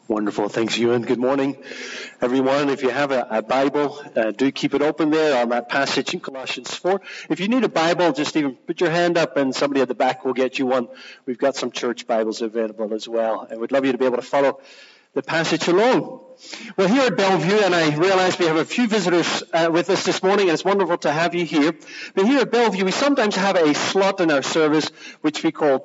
Wonderful. Thanks, Ewan. Good morning, everyone. If you have a Bible, do keep it open there on that passage in Colossians 4. If you need a Bible, just even put your hand up and somebody at the back will get you one. We've got some church Bibles available as well. And we'd love you to be able to follow the passage along. Well, here at Bellevue, and I realize we have a few visitors with us this morning, and it's wonderful to have you here. But here at Bellevue, we sometimes have a slot in our service which we call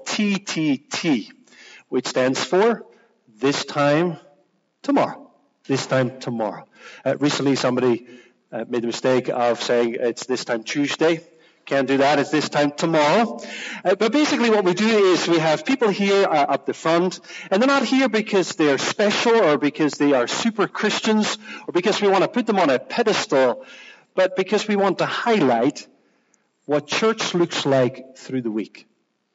TTT, which stands for This Time Tomorrow. This time tomorrow. Recently, somebody made the mistake of saying it's this time Tuesday. Can't do that. It's this time tomorrow. But basically what we do is we have people here up the front, and they're not here because they're special or because they are super Christians or because we want to put them on a pedestal, but because we want to highlight what church looks like through the week.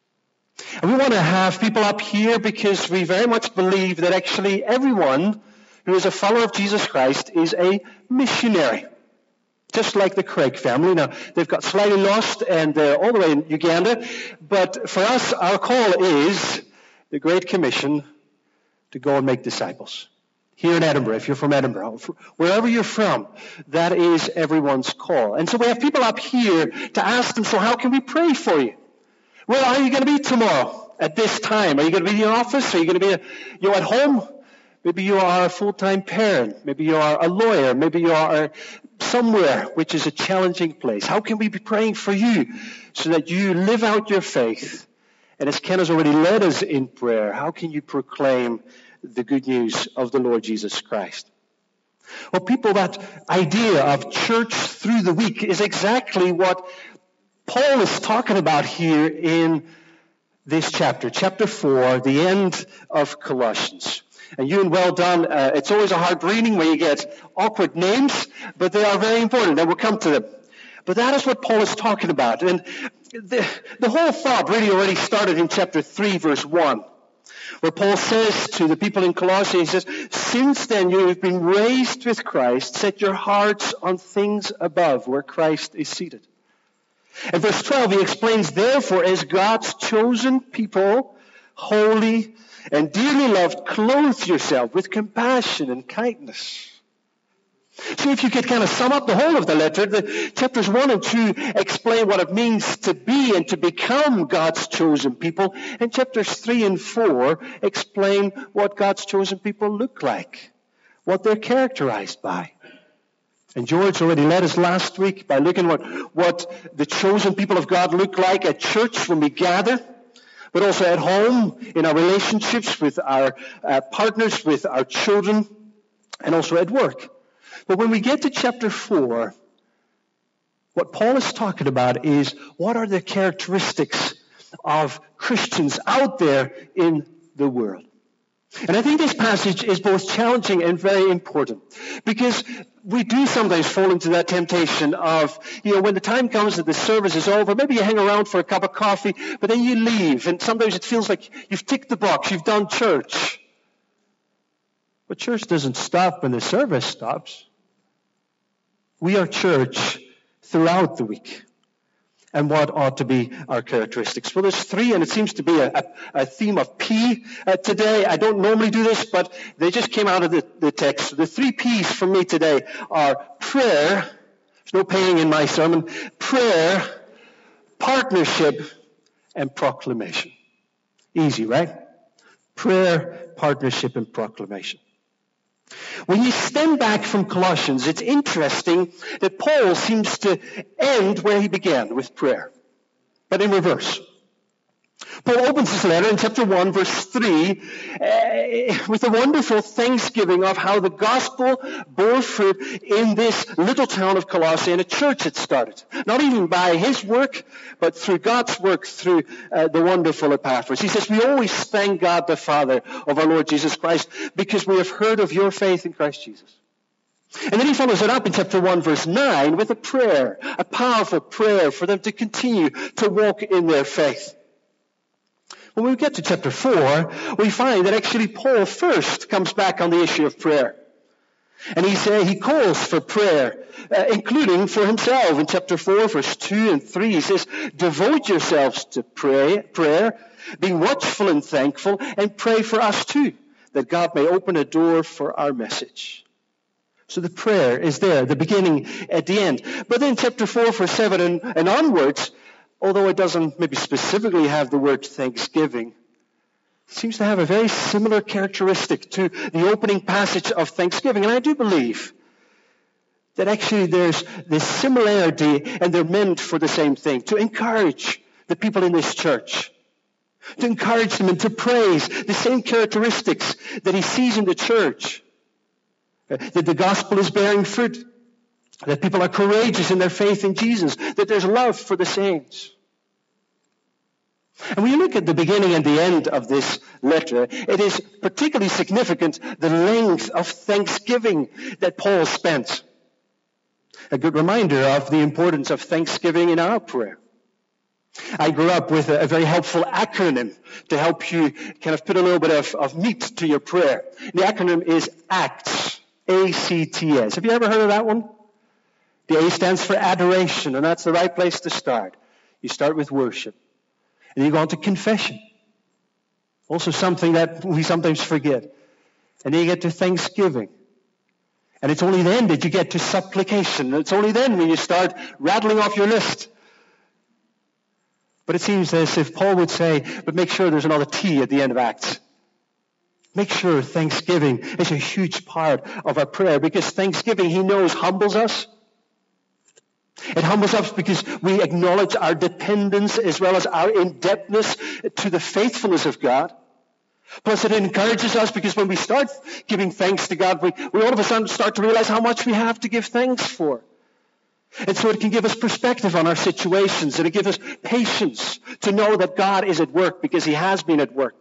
And we want to have people up here because we very much believe that actually everyone who is a follower of Jesus Christ is a missionary. Just like the Craig family. Now, they've got slightly lost and they're all the way in Uganda. But for us, our call is the Great Commission to go and make disciples. Here in Edinburgh, if you're from Edinburgh, wherever you're from, that is everyone's call. And so we have people up here to ask them, so how can we pray for you? Where are you going to be tomorrow at this time? Are you going to be in the office? Are you going to be at home? Maybe you are a full-time parent. Maybe you are a lawyer. Maybe you are somewhere which is a challenging place. How can we be praying for you so that you live out your faith? And as Ken has already led us in prayer, how can you proclaim the good news of the Lord Jesus Christ? Well, people, that idea of church through the week is exactly what Paul is talking about here in this chapter 4, the end of Colossians. And Ewan, well done. It's always a hard reading where you get awkward names, but they are very important, and we'll come to them. But that is what Paul is talking about. And the whole thought really already started in chapter 3, verse 1, where Paul says to the people in Colossae, he says, "Since then you have been raised with Christ, set your hearts on things above, where Christ is seated." In verse 12, he explains, "Therefore, as God's chosen people, holy and dearly loved, clothe yourself with compassion and kindness." So if you could kind of sum up the whole of the letter, the chapters 1 and 2 explain what it means to be and to become God's chosen people. And chapters 3 and 4 explain what God's chosen people look like, what they're characterized by. And George already led us last week by looking at what the chosen people of God look like at church when we gather, but also at home, in our relationships with our partners, with our children, and also at work. But when we get to chapter 4, what Paul is talking about is what are the characteristics of Christians out there in the world. And I think this passage is both challenging and very important because we do sometimes fall into that temptation of, when the time comes that the service is over, maybe you hang around for a cup of coffee, but then you leave, and sometimes it feels like you've ticked the box, you've done church. But church doesn't stop when the service stops. We are church throughout the week. And what ought to be our characteristics? Well, there's 3, and it seems to be a theme of P today. I don't normally do this, but they just came out of the text. The 3 P's for me today are prayer. There's no paying in my sermon. Prayer, partnership, and proclamation. Easy, right? Prayer, partnership, and proclamation. When you stem back from Colossians, it's interesting that Paul seems to end where he began, with prayer, but in reverse. Paul opens his letter in chapter 1, verse 3, with a wonderful thanksgiving of how the gospel bore fruit in this little town of Colossae, and a church had started. Not even by his work, but through God's work, through the wonderful Epaphras. He says, "We always thank God the Father of our Lord Jesus Christ because we have heard of your faith in Christ Jesus." And then he follows it up in chapter 1, verse 9, with a prayer, a powerful prayer for them to continue to walk in their faith. When we get to chapter 4, we find that actually Paul first comes back on the issue of prayer. And he calls for prayer, including for himself. In chapter 4, verse 2 and 3, he says, "Devote yourselves to prayer, be watchful and thankful, and pray for us too, that God may open a door for our message. So the prayer is there, the beginning at the end. But then chapter 4, verse 7 and onwards, although it doesn't maybe specifically have the word thanksgiving, seems to have a very similar characteristic to the opening passage of Thanksgiving. And I do believe that actually there's this similarity and they're meant for the same thing, to encourage the people in this church, to encourage them and to praise the same characteristics that he sees in the church. That the gospel is bearing fruit, that people are courageous in their faith in Jesus, that there's love for the saints. And when you look at the beginning and the end of this letter, it is particularly significant the length of thanksgiving that Paul spent. A good reminder of the importance of thanksgiving in our prayer. I grew up with a very helpful acronym to help you kind of put a little bit of meat to your prayer. The acronym is ACTS, A-C-T-S. Have you ever heard of that one? The A stands for adoration, and that's the right place to start. You start with worship. And you go on to confession. Also something that we sometimes forget. And then you get to thanksgiving. And it's only then that you get to supplication. It's only then when you start rattling off your list. But it seems as if Paul would say, but make sure there's another T at the end of Acts. Make sure thanksgiving is a huge part of our prayer, because thanksgiving, he knows, humbles us. It humbles us because we acknowledge our dependence as well as our indebtedness to the faithfulness of God. Plus it encourages us because when we start giving thanks to God, we all of a sudden start to realize how much we have to give thanks for. And so it can give us perspective on our situations, and it gives us patience to know that God is at work because he has been at work.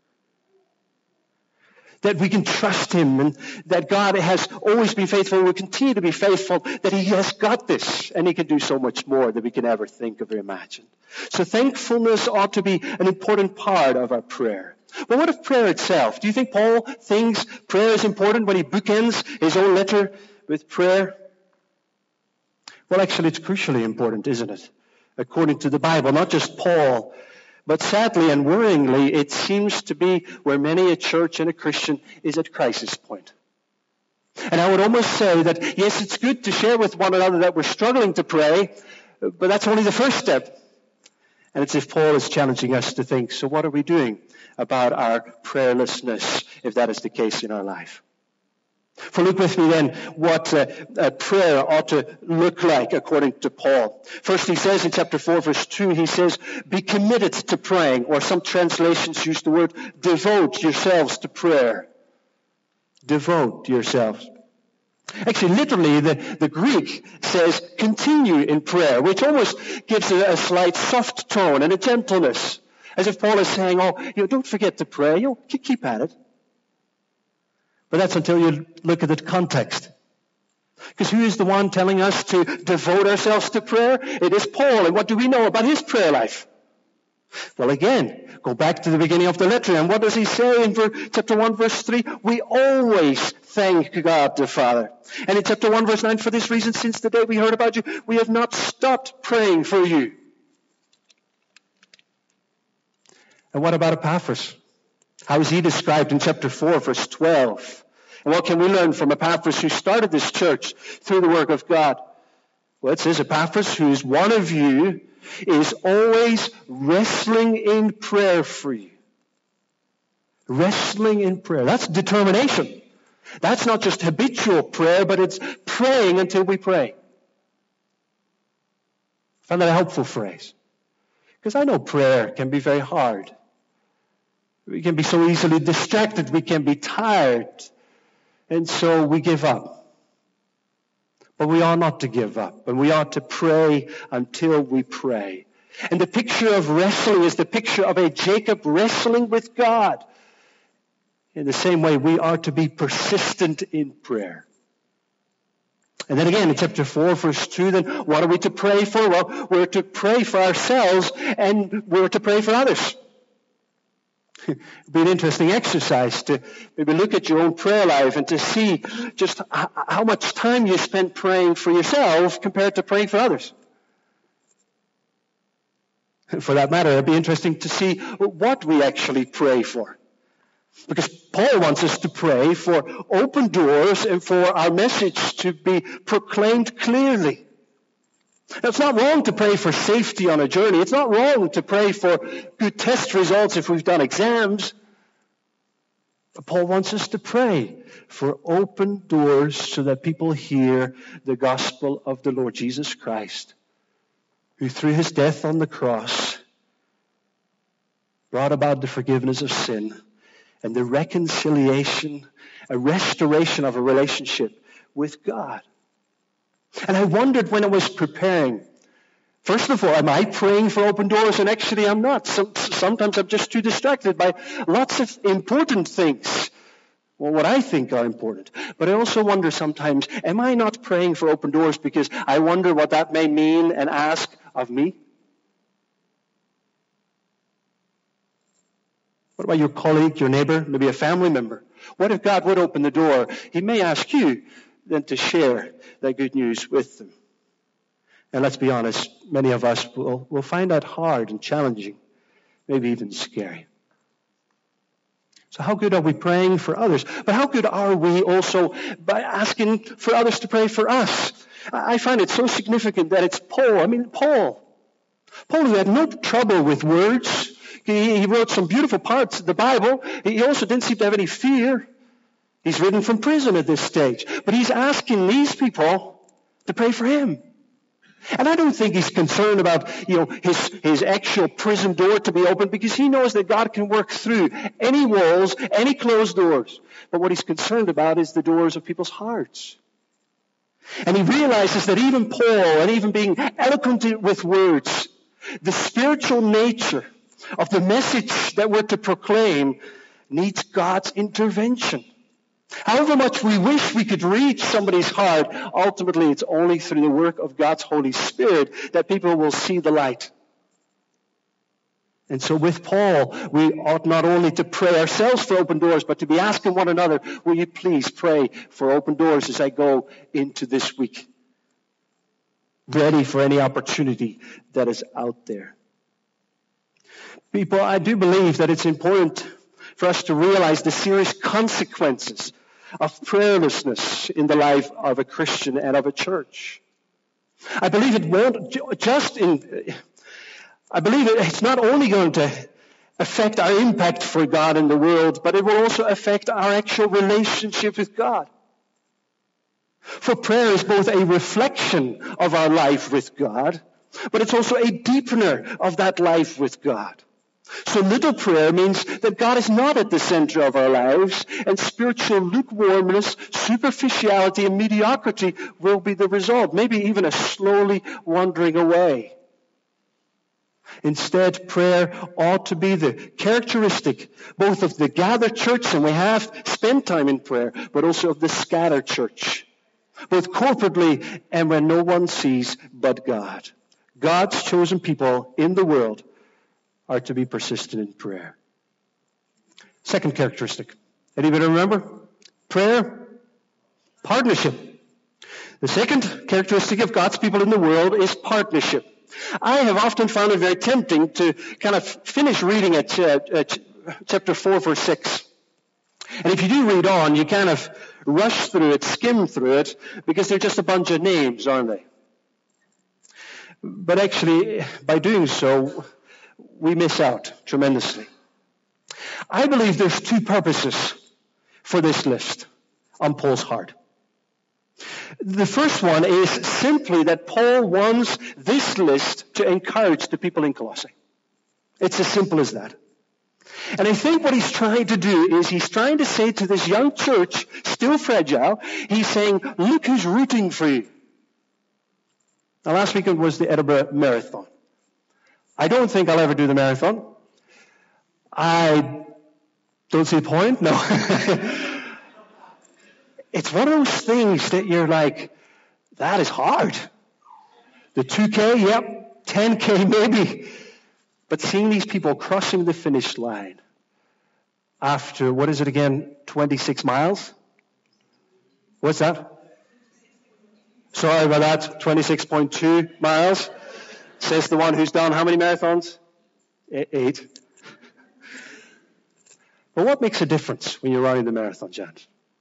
That we can trust him, and that God has always been faithful and will continue to be faithful, that he has got this, and he can do so much more than we can ever think of or imagine. So thankfulness ought to be an important part of our prayer. Well, what of prayer itself? Do you think Paul thinks prayer is important when he bookends his own letter with prayer? Well, actually, it's crucially important, isn't it? According to the Bible, not just Paul, but sadly and worryingly, it seems to be where many a church and a Christian is at crisis point. And I would almost say that, yes, it's good to share with one another that we're struggling to pray, but that's only the first step. And it's if Paul is challenging us to think, so what are we doing about our prayerlessness, if that is the case in our life? For look with me then what prayer ought to look like according to Paul. First he says in chapter 4 verse 2, he says, be committed to praying, or some translations use the word devote yourselves to prayer. Devote yourselves. Actually, literally, the Greek says continue in prayer, which almost gives it a slight soft tone and a gentleness, as if Paul is saying, don't forget to pray, keep at it. But that's until you look at the context. Because who is the one telling us to devote ourselves to prayer? It is Paul. And what do we know about his prayer life? Well, again, go back to the beginning of the letter. And what does he say in chapter 1, verse 3? We always thank God the Father. And in chapter 1, verse 9, for this reason, since the day we heard about you, we have not stopped praying for you. And what about Epaphras? How is he described in chapter 4, verse 12? And what can we learn from Epaphras, who started this church through the work of God? Well, it says, Epaphras, who is one of you, is always wrestling in prayer for you. Wrestling in prayer. That's determination. That's not just habitual prayer, but it's praying until we pray. I found that a helpful phrase. Because I know prayer can be very hard. We can be so easily distracted. We can be tired. And so we give up. But we ought not to give up. And we ought to pray until we pray. And the picture of wrestling is the picture of a Jacob wrestling with God. In the same way, we are to be persistent in prayer. And then again, in chapter 4, verse 2, then what are we to pray for? Well, we're to pray for ourselves and we're to pray for others. It'd be an interesting exercise to maybe look at your own prayer life and to see just how much time you spent praying for yourself compared to praying for others. For that matter, it'd be interesting to see what we actually pray for. Because Paul wants us to pray for open doors and for our message to be proclaimed clearly. Now, it's not wrong to pray for safety on a journey. It's not wrong to pray for good test results if we've done exams. But Paul wants us to pray for open doors so that people hear the gospel of the Lord Jesus Christ, who through his death on the cross brought about the forgiveness of sin and the reconciliation, a restoration of a relationship with God. And I wondered when I was preparing, first of all, am I praying for open doors? And actually I'm not. Sometimes I'm just too distracted by lots of important things. Well, what I think are important. But I also wonder sometimes, am I not praying for open doors because I wonder what that may mean and ask of me? What about your colleague, your neighbor, maybe a family member? What if God would open the door? He may ask you then to share that good news with them. And let's be honest, many of us will find that hard and challenging, maybe even scary. So how good are we praying for others? But how good are we also by asking for others to pray for us? I find it so significant that it's Paul. Paul, who had no trouble with words. He wrote some beautiful parts of the Bible. He also didn't seem to have any fear. He's written from prison at this stage. But he's asking these people to pray for him. And I don't think he's concerned about, his actual prison door to be open, because he knows that God can work through any walls, any closed doors. But what he's concerned about is the doors of people's hearts. And he realizes that even Paul, and even being eloquent with words, the spiritual nature of the message that we're to proclaim needs God's intervention. However much we wish we could reach somebody's heart, ultimately it's only through the work of God's Holy Spirit that people will see the light. And so with Paul, we ought not only to pray ourselves for open doors, but to be asking one another, will you please pray for open doors as I go into this week? Ready for any opportunity that is out there. People, I do believe that it's important for us to realize the serious consequences of prayerlessness in the life of a Christian and of a church. I believe it's not only going to affect our impact for God in the world, but it will also affect our actual relationship with God. For prayer is both a reflection of our life with God, but it's also a deepener of that life with God. So little prayer means that God is not at the center of our lives, and spiritual lukewarmness, superficiality, and mediocrity will be the result, maybe even a slowly wandering away. Instead, prayer ought to be the characteristic both of the gathered church, and we have spent time in prayer, but also of the scattered church, both corporately and when no one sees but God. God's chosen people in the world are to be persistent in prayer. Second characteristic. Anybody remember? Prayer, partnership. The second characteristic of God's people in the world is partnership. I have often found it very tempting to kind of finish reading at chapter 4, verse 6. And if you do read on, you kind of rush through it, skim through it, because they're just a bunch of names, aren't they? But actually, by doing so, we miss out tremendously. I believe there's two purposes for this list on Paul's heart. The first one is simply that Paul wants this list to encourage the people in Colossae. It's as simple as that. And I think what he's trying to do is he's trying to say to this young church, still fragile, he's saying, look who's rooting for you. Now last weekend was the Edinburgh Marathon. I don't think I'll ever do the marathon. I don't see the point. No. It's one of those things that you're like, that is hard. The 2K, yep. 10K, maybe. But seeing these people crossing the finish line after, 26 miles? What's that? Sorry about that, 26.2 miles. Says the one who's done how many marathons? 8. But what makes a difference when you're running the marathon, Jan?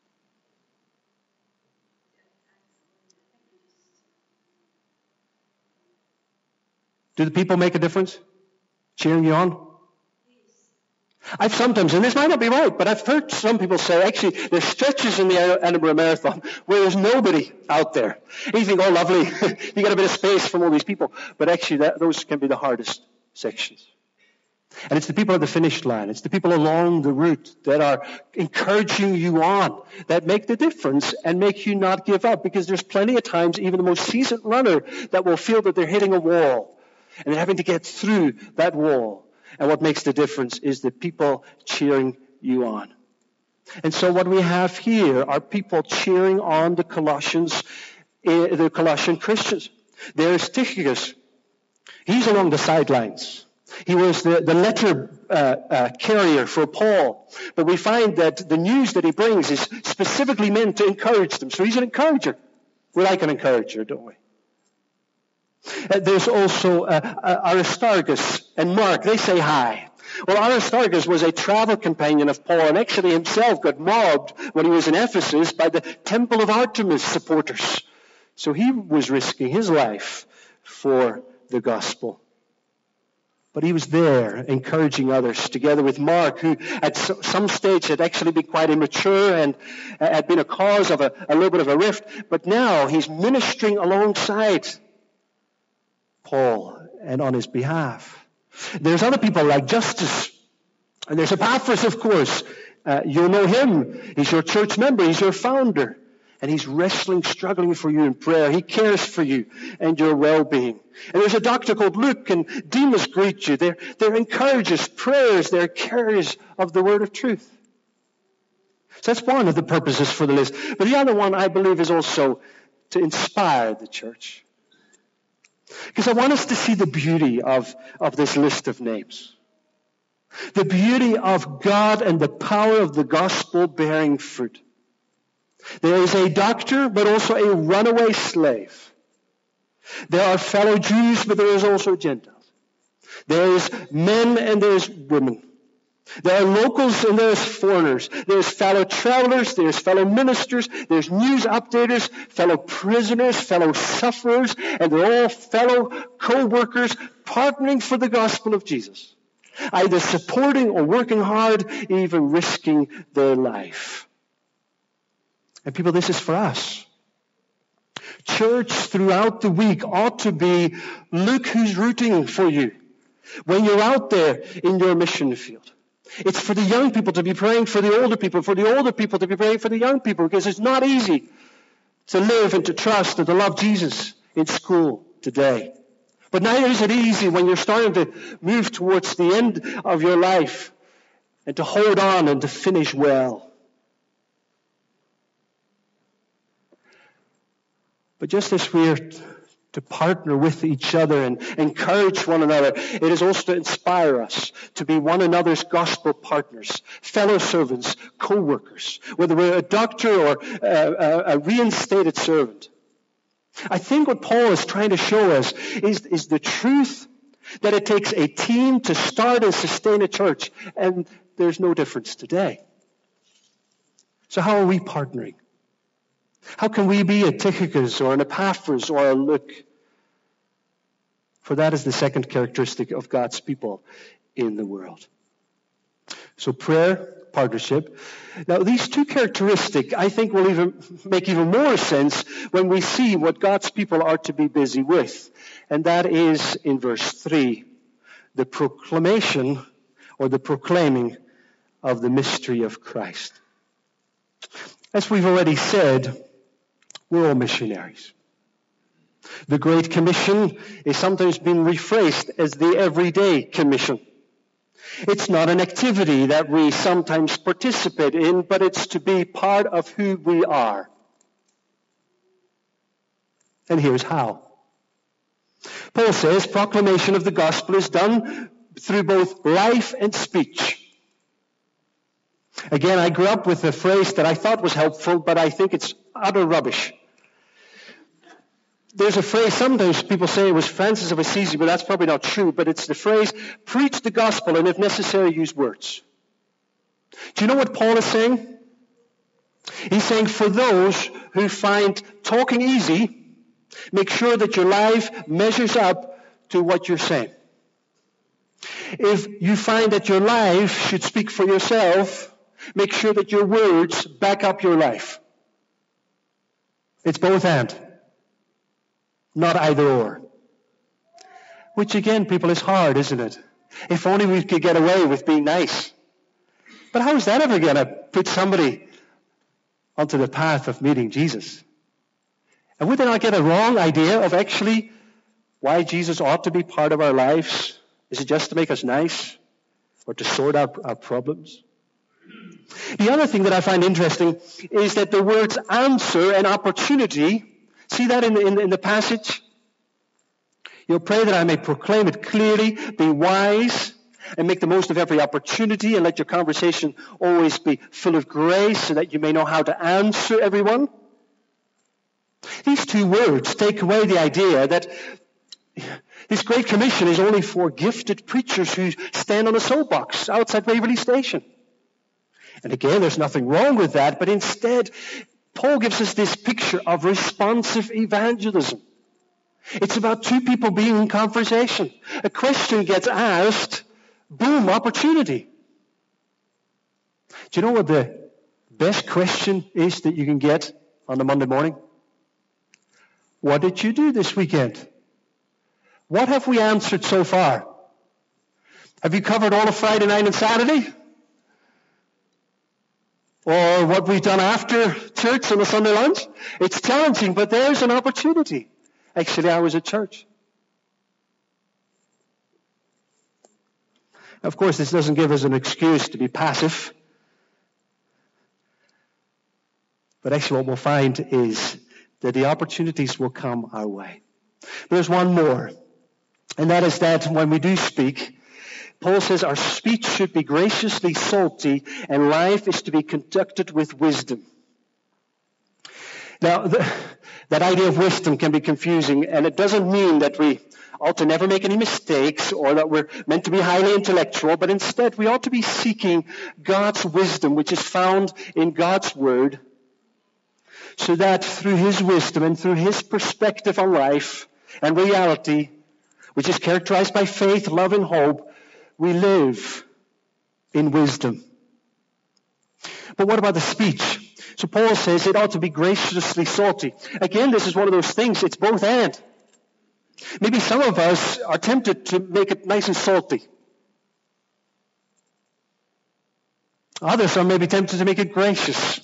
Do the people make a difference? Cheering you on? I've sometimes, and this might not be right, but I've heard some people say, actually, there's stretches in the Edinburgh Marathon where there's nobody out there. And you think, oh, lovely, you got a bit of space from all these people. But actually, those can be the hardest sections. And it's the people at the finish line. It's the people along the route that are encouraging you on that make the difference and make you not give up. Because there's plenty of times, even the most seasoned runner, that will feel that they're hitting a wall. And they're having to get through that wall. And what makes the difference is the people cheering you on. And so what we have here are people cheering on the Colossian Christians. There's Tychicus. He's along the sidelines. He was the letter carrier for Paul. But we find that the news that he brings is specifically meant to encourage them. So he's an encourager. We like an encourager, don't we? There's also Aristarchus and Mark. They say hi. Well, Aristarchus was a travel companion of Paul and actually himself got mobbed when he was in Ephesus by the Temple of Artemis supporters. So he was risking his life for the gospel. But he was there encouraging others together with Mark, who at some stage had actually been quite immature and had been a cause of a little bit of a rift. But now he's ministering alongside Paul and on his behalf. There's other people like Justus. And there's Epaphras, of course. You'll know him. He's your church member. He's your founder. And he's wrestling, struggling for you in prayer. He cares for you and your well-being. And there's a doctor called Luke, and Demas greet you. They're encouragers, prayers. They're carriers of the word of truth. So that's one of the purposes for the list. But the other one, I believe, is also to inspire the church. Because I want us to see the beauty of this list of names. The beauty of God and the power of the gospel bearing fruit. There is a doctor, but also a runaway slave. There are fellow Jews, but there is also Gentiles. There is men and there is women. There are locals and there is foreigners. There's fellow travelers, there's fellow ministers, there's news updaters, fellow prisoners, fellow sufferers, and they're all fellow co-workers partnering for the gospel of Jesus. Either supporting or working hard, even risking their life. And people, this is for us. Church throughout the week ought to be, look who's rooting for you when you're out there in your mission field. It's for the young people to be praying for the older people to be praying for the young people, because it's not easy to live and to trust and to love Jesus in school today. But neither is it easy when you're starting to move towards the end of your life and to hold on and to finish well. But just as we're to partner with each other and encourage one another, it is also to inspire us to be one another's gospel partners, fellow servants, co-workers, whether we're a doctor or a reinstated servant. I think what Paul is trying to show us is the truth that it takes a team to start and sustain a church, and there's no difference today. So how are we partnering? How can we be a Tychicus or an Epaphras or a Luke? For that is the second characteristic of God's people in the world. So prayer, partnership. Now these two characteristics, I think, will even make even more sense when we see what God's people are to be busy with. And that is in verse 3, the proclamation or the proclaiming of the mystery of Christ. As we've already said, we're all missionaries. The Great Commission is sometimes been rephrased as the Everyday Commission. It's not an activity that we sometimes participate in, but it's to be part of who we are. And here's how. Paul says proclamation of the gospel is done through both life and speech. Again, I grew up with a phrase that I thought was helpful, but I think it's utter rubbish. There's a phrase, sometimes people say it was Francis of Assisi, but that's probably not true, but it's the phrase, preach the gospel and if necessary, use words. Do you know what Paul is saying? He's saying for those who find talking easy, make sure that your life measures up to what you're saying. If you find that your life should speak for yourself, make sure that your words back up your life. It's both and, not either or. Which again, people, is hard, isn't it? If only we could get away with being nice. But how is that ever going to put somebody onto the path of meeting Jesus? And would they not get a wrong idea of actually why Jesus ought to be part of our lives? Is it just to make us nice or to sort out our problems? The other thing that I find interesting is that the words answer and opportunity, see that in the passage? You'll pray that I may proclaim it clearly, be wise, and make the most of every opportunity, and let your conversation always be full of grace so that you may know how to answer everyone. These two words take away the idea that this Great Commission is only for gifted preachers who stand on a soapbox outside Waverley Station. And again, there's nothing wrong with that, but instead, Paul gives us this picture of responsive evangelism. It's about two people being in conversation. A question gets asked, boom, opportunity. Do you know what the best question is that you can get on a Monday morning? What did you do this weekend? What have we answered so far? Have you covered all of Friday night and Saturday? Or what we've done after church on a Sunday lunch? It's challenging, but there's an opportunity. Actually, I was at church. Of course, this doesn't give us an excuse to be passive. But actually what we'll find is that the opportunities will come our way. There's one more. And that is that when we do speak, Paul says our speech should be graciously salty and life is to be conducted with wisdom. Now, that idea of wisdom can be confusing, and it doesn't mean that we ought to never make any mistakes or that we're meant to be highly intellectual, but instead we ought to be seeking God's wisdom, which is found in God's Word, so that through His wisdom and through His perspective on life and reality, which is characterized by faith, love, and hope, we live in wisdom. But what about the speech? So Paul says it ought to be graciously salty. Again, this is one of those things, it's both and. Maybe some of us are tempted to make it nice and salty. Others are maybe tempted to make it gracious.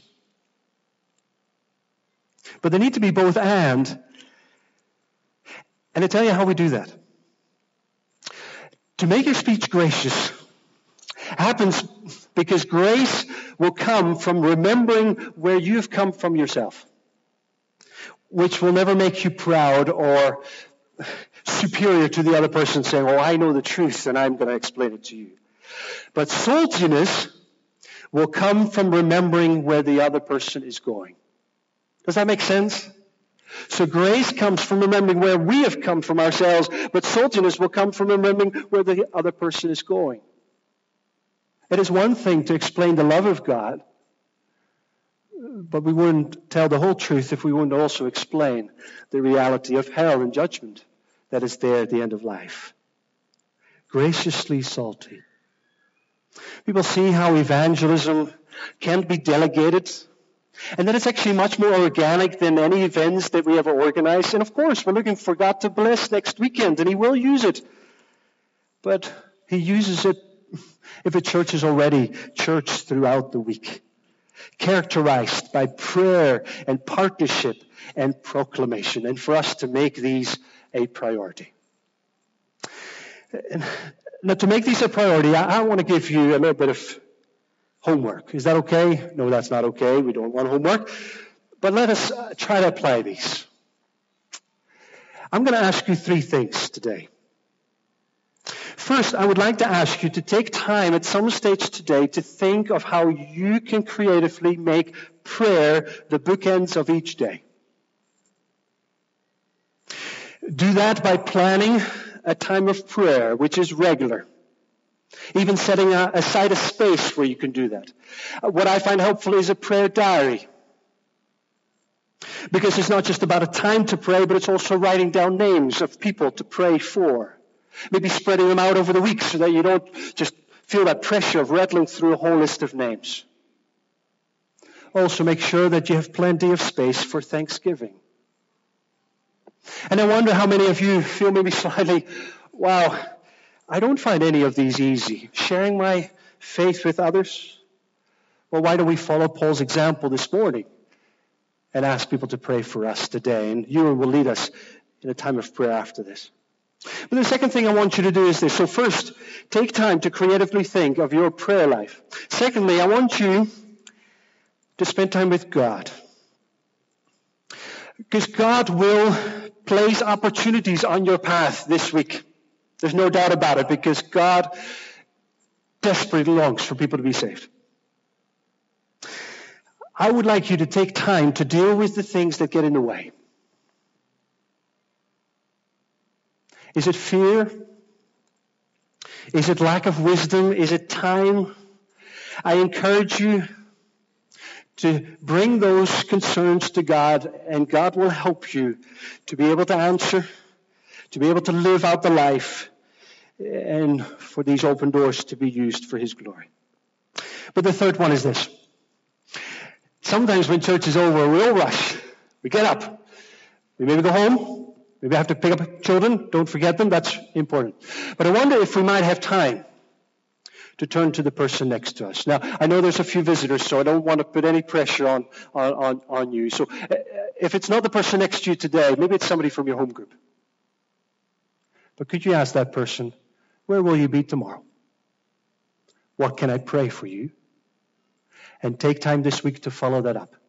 But they need to be both and. And I tell you how we do that. To make your speech gracious happens because grace will come from remembering where you've come from yourself, which will never make you proud or superior to the other person saying, oh, I know the truth and I'm going to explain it to you. But saltiness will come from remembering where the other person is going. Does that make sense? So grace comes from remembering where we have come from ourselves, but saltiness will come from remembering where the other person is going. It is one thing to explain the love of God, but we wouldn't tell the whole truth if we wouldn't also explain the reality of hell and judgment that is there at the end of life. Graciously salty. People see how evangelism can't be delegated, and that it's actually much more organic than any events that we ever organize. And of course, we're looking for God to bless next weekend, and He will use it. But He uses it if a church is already church throughout the week, characterized by prayer and partnership and proclamation, and for us to make these a priority. Now, to make these a priority, I want to give you a little bit of homework. Is that okay? No, that's not okay. We don't want homework. But let us try to apply these. I'm going to ask you 3 things today. First, I would like to ask you to take time at some stage today to think of how you can creatively make prayer the bookends of each day. Do that by planning a time of prayer, which is regular. Even setting aside a space where you can do that. What I find helpful is a prayer diary. Because it's not just about a time to pray, but it's also writing down names of people to pray for. Maybe spreading them out over the week so that you don't just feel that pressure of rattling through a whole list of names. Also make sure that you have plenty of space for Thanksgiving. And I wonder how many of you feel maybe slightly, wow, I don't find any of these easy. Sharing my faith with others? Well, why don't we follow Paul's example this morning and ask people to pray for us today? And Ewan will lead us in a time of prayer after this. But the second thing I want you to do is this. So first, take time to creatively think of your prayer life. Secondly, I want you to spend time with God. Because God will place opportunities on your path this week. There's no doubt about it, because God desperately longs for people to be saved. I would like you to take time to deal with the things that get in the way. Is it fear? Is it lack of wisdom? Is it time? I encourage you to bring those concerns to God, and God will help you to be able to answer, to be able to live out the life, and for these open doors to be used for His glory. But the third one is this. Sometimes when church is over, we all rush. We get up. We maybe go home. Maybe have to pick up children. Don't forget them. That's important. But I wonder if we might have time to turn to the person next to us. Now, I know there's a few visitors, so I don't want to put any pressure on you. So if it's not the person next to you today, maybe it's somebody from your home group. But could you ask that person, where will you be tomorrow? What can I pray for you? And take time this week to follow that up.